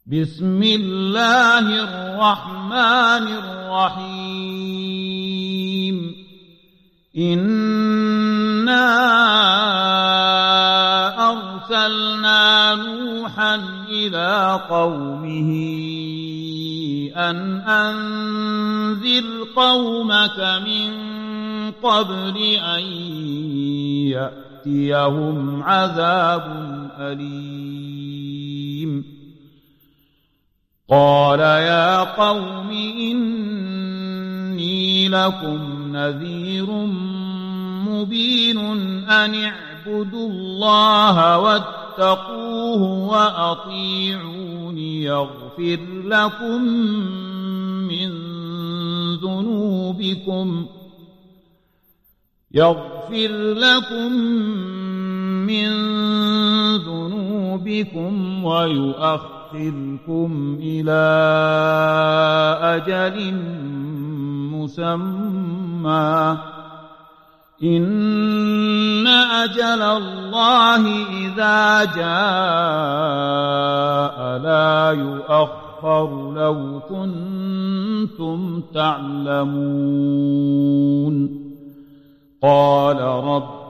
بسم الله الرحمن الرحيم إنا أرسلنا نوحا إلى قومه أن أنذر قومك من قبل أن يأتيهم عذاب أليم قال يا قوم إني لكم نذير مبين أن اعبدوا الله واتقوه وأطيعون يغفر لكم من ذنوبكم ويؤخركم إلى أجل مسمى إن أجل الله إذا جاء لا يؤخر لو كنتم تعلمون قال رب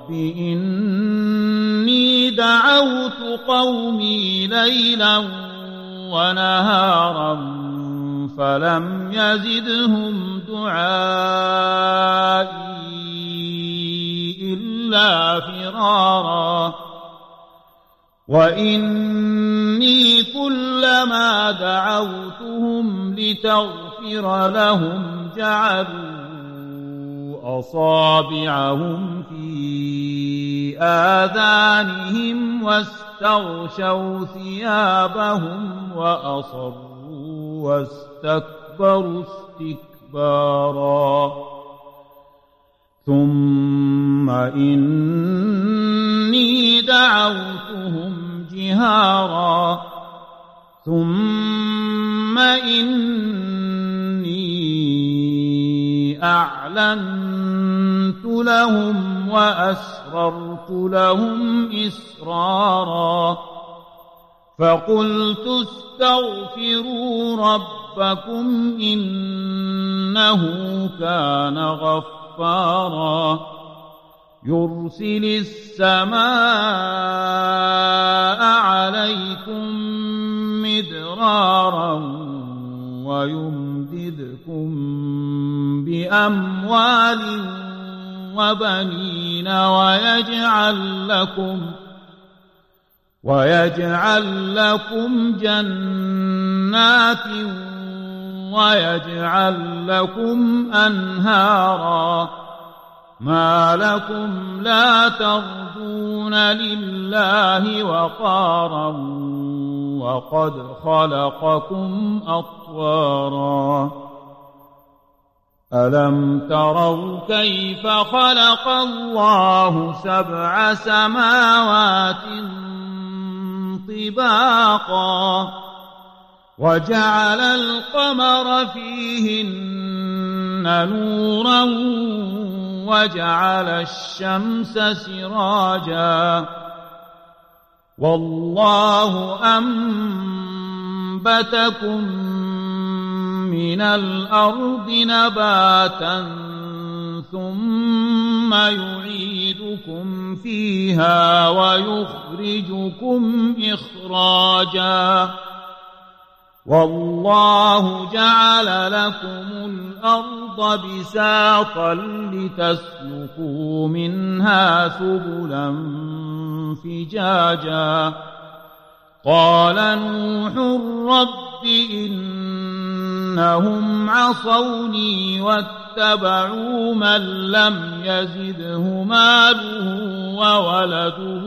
إني دعوت قومي ليلا ونهارا فلم يزدهم دعائي إلا فرارا وإني كلما دعوتهم لتغفر لهم جعلوا أصابعهم في آذانهم واستغشوا ثيابهم وأصروا واستكبروا استكبارا ثم إني دعوتهم جهارا ثم إني أعلنت لهم وأسررت لهم إسرارا فقلت استغفروا ربكم إنه كان غفارا يرسل السماء عليكم مدرارا ويمددكم بأموال وبنين ويجعل لكم جنات ويجعل لكم أنهارا ما لكم لا ترجون لله وقارا وقد خلقكم أطوارا ألم تروا كيف خلق الله 7 سماوات طباقا وجعل القمر فيهن نورا وجعل الشمس سراجا والله أنبتكم من الأرض نباتا ثم يعيدكم فيها ويخرجكم إخراجا والله جعل لكم الأرض بساطا لتسلكوا منها سبلا فجاجا قال نوح رب إنهم عصوني واتبعوا من لم يزده ماله وولده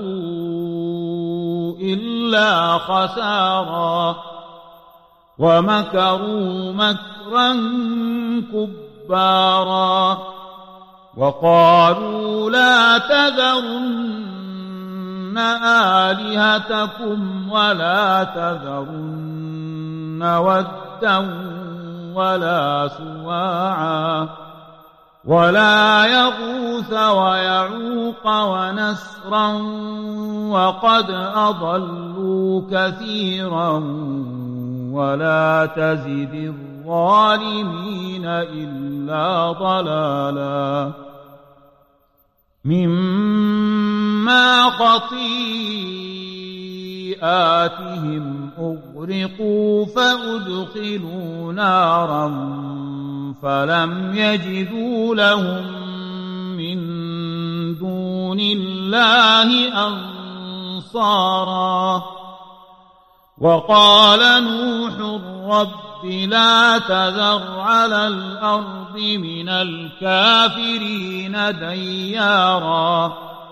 إلا خسارا ومكروا مكرا كبارا وقالوا لا تذرن آلهتكم ولا تذرن ودا ولا سواعا ولا يغوث ويعوق ونسرا وقد أضلوا كثيرا ولا تزد الظالمين إلا ضلالا مما خطيئاتهم أغرقوا فأدخلوا نارا فلم يجدوا لهم من دون الله أنصارا وقال نوح رب لا تذر على الأرض من الكافرين ديارا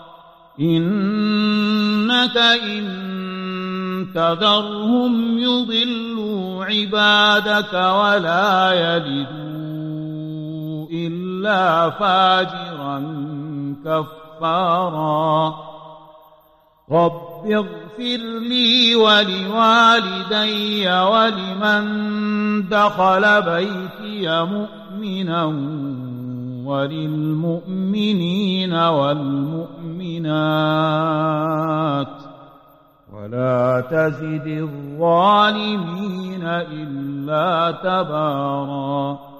إنك إن تذرهم يضلوا عبادك ولا يلدوا إلا فاجرا كفارا رب اغفر لي ولوالدي ولمن دخل بيتي مؤمنا وللمؤمنين والمؤمنات ولا تزد الظالمين إلا تبارا